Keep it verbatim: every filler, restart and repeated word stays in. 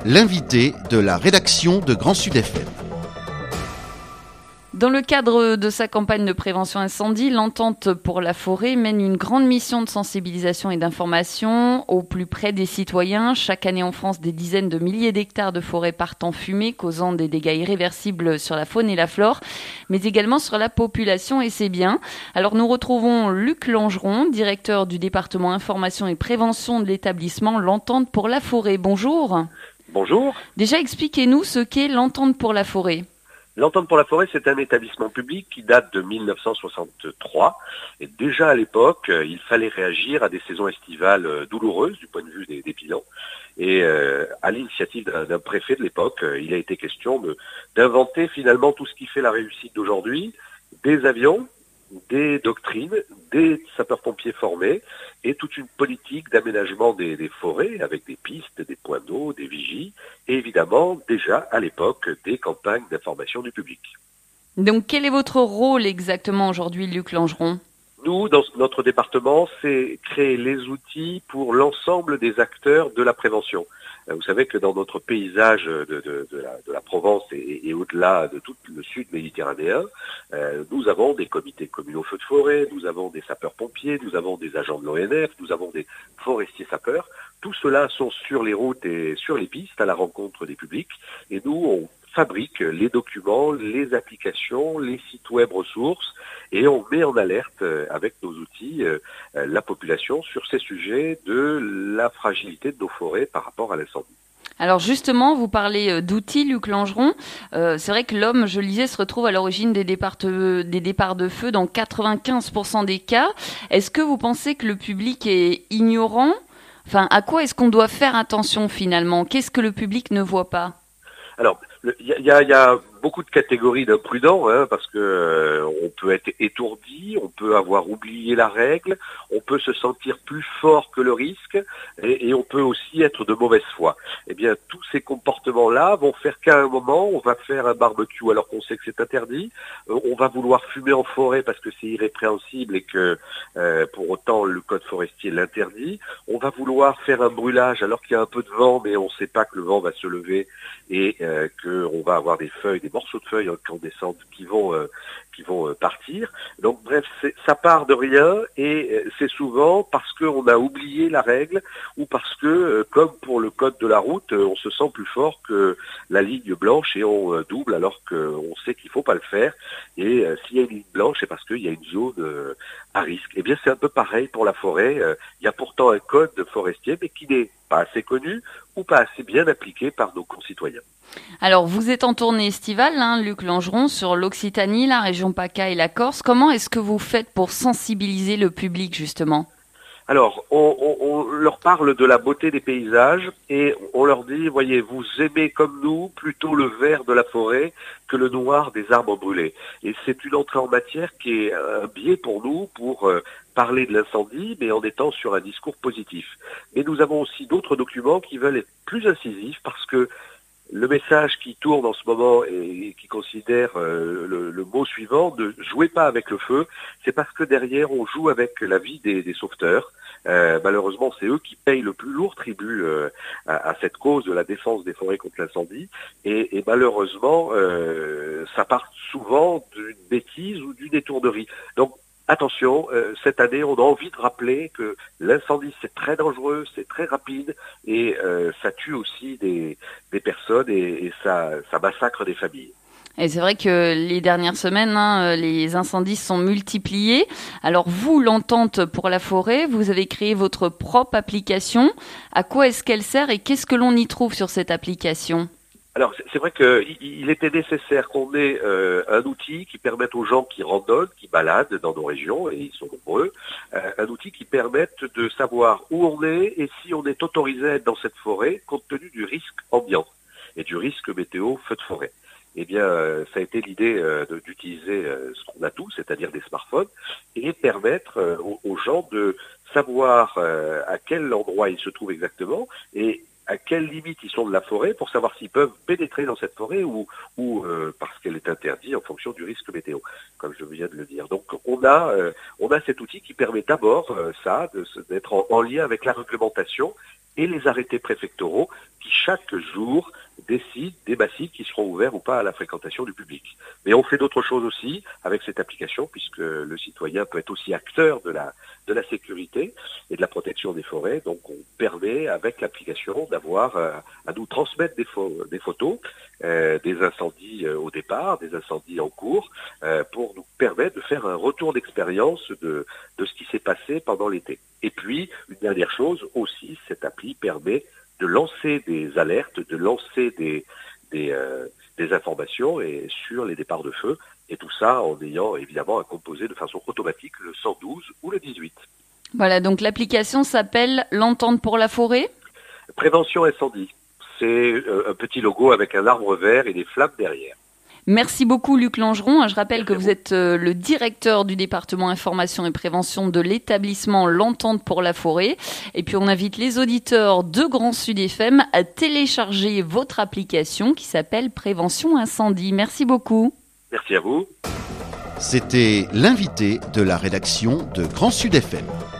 l'invité de la rédaction de Grand Sud F M. Dans le cadre de sa campagne de prévention incendie, l'Entente pour la forêt mène une grande mission de sensibilisation et d'information au plus près des citoyens. Chaque année en France, des dizaines de milliers d'hectares de forêts partent en fumée, causant des dégâts irréversibles sur la faune et la flore, mais également sur la population et ses biens. Alors nous retrouvons Luc Langeron, directeur du département information et prévention de l'établissement L'Entente pour la forêt. Bonjour. Bonjour. Déjà, expliquez-nous ce qu'est l'Entente pour la forêt. L'Entente pour la forêt, c'est un établissement public qui date de mille neuf cent soixante-trois. Et déjà à l'époque, il fallait réagir à des saisons estivales douloureuses du point de vue des, des bilans. Et euh, à l'initiative d'un, d'un préfet de l'époque, il a été question de, d'inventer finalement tout ce qui fait la réussite d'aujourd'hui, des avions, des doctrines, des sapeurs-pompiers formés et toute une politique d'aménagement des, des forêts avec des pistes, des points d'eau, des vigies et évidemment déjà à l'époque des campagnes d'information du public. Donc quel est votre rôle exactement aujourd'hui, Luc Langeron ? Nous, dans notre département, c'est créer les outils pour l'ensemble des acteurs de la prévention. Vous savez que dans notre paysage de, de, de, la, de la Provence et, et au-delà de tout le sud méditerranéen, euh, nous avons des comités communaux feux de forêt, nous avons des sapeurs-pompiers, nous avons des agents de l'O N F, nous avons des forestiers sapeurs. Tout cela sont sur les routes et sur les pistes à la rencontre des publics. Et nous, on fabrique les documents, les applications, les sites web ressources et on met en alerte avec nos outils la population sur ces sujets de la fragilité de nos forêts par rapport à l'incendie. Alors justement, vous parlez d'outils, Luc Langeron. Euh, c'est vrai que l'homme, je le disais, se retrouve à l'origine des départs, de, des départs de feu dans quatre-vingt-quinze pour cent des cas. Est-ce que vous pensez que le public est ignorant ? Enfin, à quoi est-ce qu'on doit faire attention finalement ? Qu'est-ce que le public ne voit pas ? Alors, il y a, y a beaucoup de catégories d'imprudents, hein, parce que euh, on peut être étourdi, on peut avoir oublié la règle, on peut se sentir plus fort que le risque, et, et on peut aussi être de mauvaise foi. Eh bien, tous ces comportements-là vont faire qu'à un moment, on va faire un barbecue alors qu'on sait que c'est interdit, euh, on va vouloir fumer en forêt parce que c'est irrépréhensible et que euh, pour autant le code forestier l'interdit, on va vouloir faire un brûlage alors qu'il y a un peu de vent, mais on ne sait pas que le vent va se lever et euh, qu'on va avoir des feuilles, des morceaux de feuilles qui en descendent, qui vont, euh, qui vont euh, partir. Donc bref, c'est, ça part de rien et euh, c'est souvent parce qu'on a oublié la règle ou parce que, euh, comme pour le code de la route, euh, on se sent plus fort que la ligne blanche et on euh, double alors qu'on sait qu'il ne faut pas le faire. Et euh, s'il y a une ligne blanche, c'est parce qu'il y a une zone euh, à risque. Eh bien, c'est un peu pareil pour la forêt. Euh, il y a pourtant un code forestier, mais qui n'est pas assez connu ou pas assez bien appliqué par nos concitoyens. Alors, vous êtes en tournée estivale, hein, Luc Langeron, sur l'Occitanie, la région PACA et la Corse. Comment est-ce que vous faites pour sensibiliser le public, justement ? Alors, on, on, on leur parle de la beauté des paysages et on leur dit, voyez, vous aimez comme nous plutôt le vert de la forêt que le noir des arbres brûlés. Et c'est une entrée en matière qui est un biais pour nous pour euh, parler de l'incendie, mais en étant sur un discours positif. Mais nous avons aussi d'autres documents qui veulent être plus incisifs parce que le message qui tourne en ce moment et qui considère euh, le, le mot suivant, ne jouez pas avec le feu, c'est parce que derrière on joue avec la vie des, des sauveteurs. Euh, malheureusement, c'est eux qui payent le plus lourd tribut euh, à, à cette cause de la défense des forêts contre l'incendie. Et, et malheureusement, euh, ça part souvent d'une bêtise ou d'une étourderie. Donc, attention, euh, cette année, on a envie de rappeler que l'incendie, c'est très dangereux, c'est très rapide et euh, ça tue aussi des, des personnes et, et ça, ça massacre des familles. Et c'est vrai que les dernières semaines, hein, les incendies sont multipliés. Alors vous, l'Entente pour la forêt, vous avez créé votre propre application. À quoi est-ce qu'elle sert et qu'est-ce que l'on y trouve sur cette application ? Alors, c'est vrai qu'il était nécessaire qu'on ait euh, un outil qui permette aux gens qui randonnent, qui baladent dans nos régions, et ils sont nombreux, euh, un outil qui permette de savoir où on est et si on est autorisé à être dans cette forêt compte tenu du risque ambiant et du risque météo feu de forêt. Eh bien, euh, ça a été l'idée euh, de, d'utiliser euh, ce qu'on a tous, c'est-à-dire des smartphones, et permettre euh, aux, aux gens de savoir euh, à quel endroit ils se trouvent exactement et à quelle limite ils sont de la forêt pour savoir s'ils peuvent pénétrer dans cette forêt ou, ou euh, parce qu'elle est interdite en fonction du risque météo, comme je viens de le dire. Donc on a, euh, on a cet outil qui permet d'abord euh, ça, de, d'être en, en lien avec la réglementation et les arrêtés préfectoraux qui chaque jour des sites, des bassines qui seront ouverts ou pas à la fréquentation du public. Mais on fait d'autres choses aussi avec cette application, puisque le citoyen peut être aussi acteur de la, de la sécurité et de la protection des forêts. Donc on permet avec l'application d'avoir euh, à nous transmettre des, pho- des photos euh, des incendies euh, au départ, des incendies en cours, euh, pour nous permettre de faire un retour d'expérience de, de ce qui s'est passé pendant l'été. Et puis, une dernière chose aussi, cette appli permet de lancer des alertes, de lancer des, des, euh, des informations et sur les départs de feu, et tout ça en ayant évidemment à composer de façon automatique le cent douze ou le dix-huit. Voilà, donc l'application s'appelle l'Entente pour la forêt. Prévention incendie, c'est euh, un petit logo avec un arbre vert et des flammes derrière. Merci beaucoup Luc Langeron. Je rappelle Merci que à vous vous. êtes euh, le directeur du département information et prévention de l'établissement L'Entente pour la forêt. Et puis on invite les auditeurs de Grand Sud F M à télécharger votre application qui s'appelle Prévention Incendie. Merci beaucoup. Merci à vous. C'était l'invité de la rédaction de Grand Sud F M.